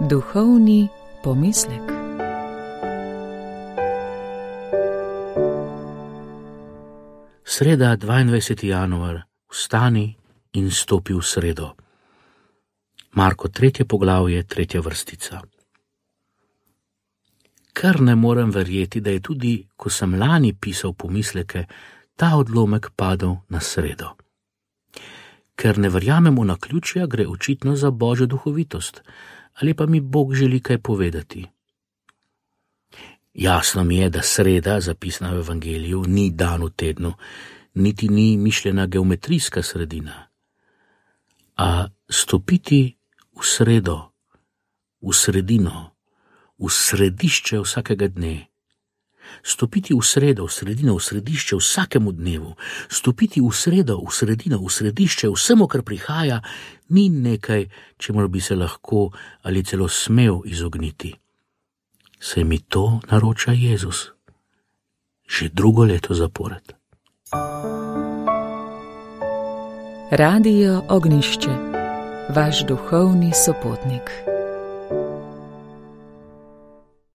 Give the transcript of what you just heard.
Duhovni pomislek. Sreda, 22. januar, vstani in stopi v sredo. Marko 3. poglavje, 3. vrstica. Kar ne morem verjeti, da je tudi, ko sem lani pisal pomisleke, ta odlomek padel na sredo. Ker ne verjamem v naključja, gre očitno za Božjo duhovitost, ali pa mi Bog želi kaj povedati. Jasno mi je, da sreda, zapisana v Evangeliju, ni dan v tednu, niti ni mišljena geometrijska sredina. A stopiti v sredo, v sredino, v središče vsakega dne, stopiti v sredo, v sredino, v središče vsakemu dnevu, stopiti v sredo, v sredino, v središče vsemu, kar prihaja, ni nekaj, čemur bi se lahko ali celo smel izogniti. Saj mi to naroča Jezus že drugo leto zapored. Radio Ognjišče, vaš duhovni sopotnik.